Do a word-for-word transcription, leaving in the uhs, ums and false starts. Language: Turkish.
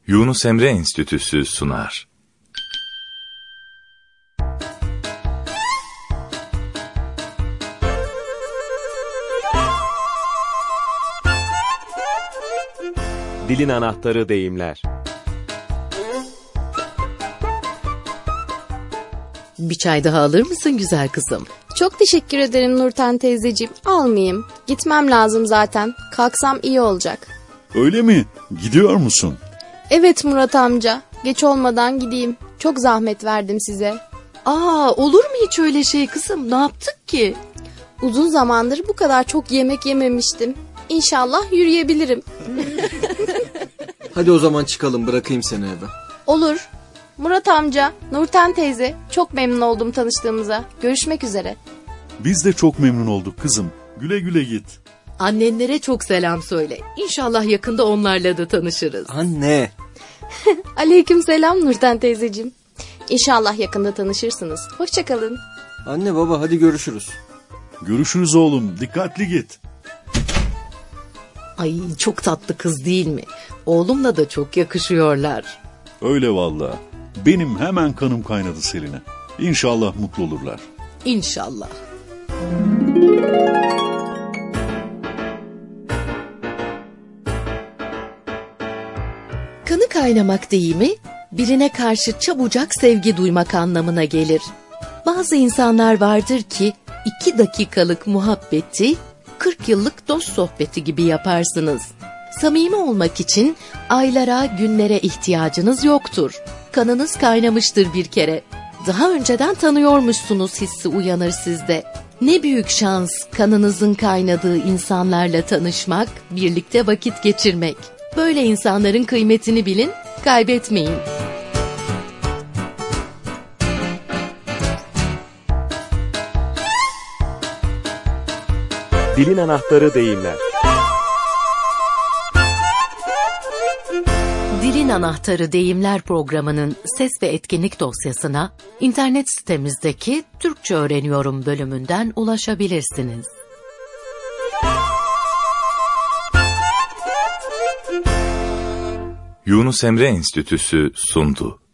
Yunus Emre Enstitüsü sunar. Dilin anahtarı deyimler. Bir çay daha alır mısın güzel kızım? Çok teşekkür ederim Nurten teyzeciğim. Almayayım. Gitmem lazım zaten. Kalksam iyi olacak. Öyle mi? Gidiyor musun? Evet Murat amca. Geç olmadan gideyim. Çok zahmet verdim size. Aa, olur mu hiç öyle şey kızım? Ne yaptık ki? Uzun zamandır bu kadar çok yemek yememiştim. İnşallah yürüyebilirim. Hadi o zaman çıkalım, bırakayım seni eve. Olur. Murat amca, Nurten teyze, çok memnun oldum tanıştığımıza. Görüşmek üzere. Biz de çok memnun olduk kızım. Güle güle git. Annenlere çok selam söyle. İnşallah yakında onlarla da tanışırız. Anne. Aleyküm selam Nurten teyzeciğim. İnşallah yakında tanışırsınız. Hoşçakalın. Anne baba hadi görüşürüz. Görüşürüz oğlum. Dikkatli git. Ay çok tatlı kız değil mi? Oğlumla da çok yakışıyorlar. Öyle vallahi. Benim hemen kanım kaynadı Selin'e. İnşallah mutlu olurlar. İnşallah. Kanı kaynamak deyimi, birine karşı çabucak sevgi duymak anlamına gelir. Bazı insanlar vardır ki, iki dakikalık muhabbeti, kırk yıllık dost sohbeti gibi yaparsınız. Samimi olmak için aylara, günlere ihtiyacınız yoktur. Kanınız kaynamıştır bir kere. Daha önceden tanıyormuşsunuz hissi uyanır sizde. Ne büyük şans kanınızın kaynadığı insanlarla tanışmak, birlikte vakit geçirmek. Böyle insanların kıymetini bilin, kaybetmeyin. Dilin anahtarı deyimler. Dilin Anahtarı Deyimler programının ses ve etkinlik dosyasına internet sitemizdeki Türkçe Öğreniyorum bölümünden ulaşabilirsiniz. Yunus Emre Enstitüsü sundu.